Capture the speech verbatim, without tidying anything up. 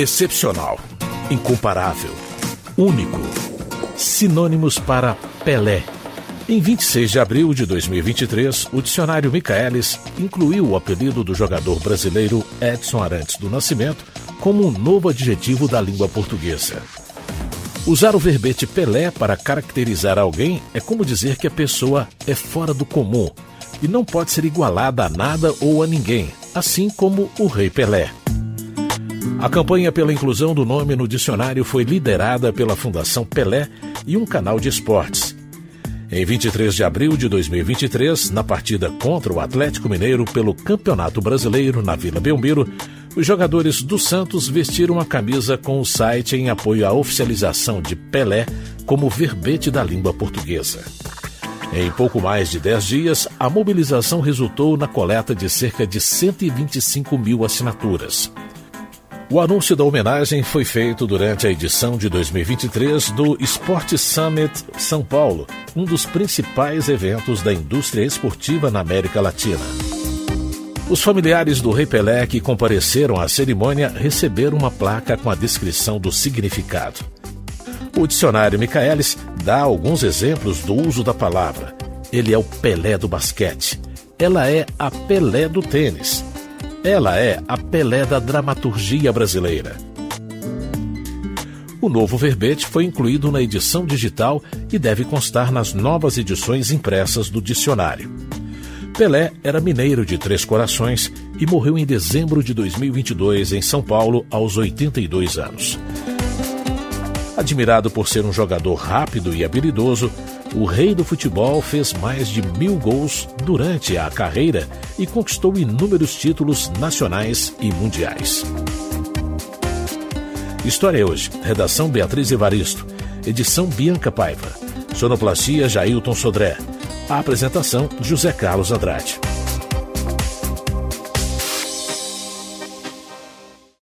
Excepcional, incomparável, único. Sinônimos para Pelé. Em vinte e seis de abril de dois mil e vinte e três, o dicionário Michaelis incluiu o apelido do jogador brasileiro Edson Arantes do Nascimento como um novo adjetivo da língua portuguesa. Usar o verbete Pelé para caracterizar alguém é como dizer que a pessoa é fora do comum e não pode ser igualada a nada ou a ninguém, assim como o Rei Pelé. A campanha pela inclusão do nome no dicionário foi liderada pela Fundação Pelé e um canal de esportes. Em vinte e três de abril de dois mil e vinte e três, na partida contra o Atlético Mineiro pelo Campeonato Brasileiro na Vila Belmiro, os jogadores do Santos vestiram a camisa com o site em apoio à oficialização de Pelé como verbete da língua portuguesa. Em pouco mais de dez dias, a mobilização resultou na coleta de cerca de cento e vinte e cinco mil assinaturas. O anúncio da homenagem foi feito durante a edição de dois mil e vinte e três do Sport Summit São Paulo, um dos principais eventos da indústria esportiva na América Latina. Os familiares do Rei Pelé que compareceram à cerimônia receberam uma placa com a descrição do significado. O dicionário Michaelis dá alguns exemplos do uso da palavra. Ele é o Pelé do basquete. Ela é a Pelé do tênis. Ela é a Pelé da dramaturgia brasileira. O novo verbete foi incluído na edição digital e deve constar nas novas edições impressas do dicionário. Pelé era mineiro de Três Corações e morreu em dezembro de dois mil e vinte e dois em São Paulo aos oitenta e dois anos. Admirado por ser um jogador rápido e habilidoso, o rei do futebol fez mais de mil gols durante a carreira e conquistou inúmeros títulos nacionais e mundiais. História é Hoje. Redação Beatriz Evaristo. Edição Bianca Paiva. Sonoplastia Jailton Sodré. A apresentação José Carlos Andrade.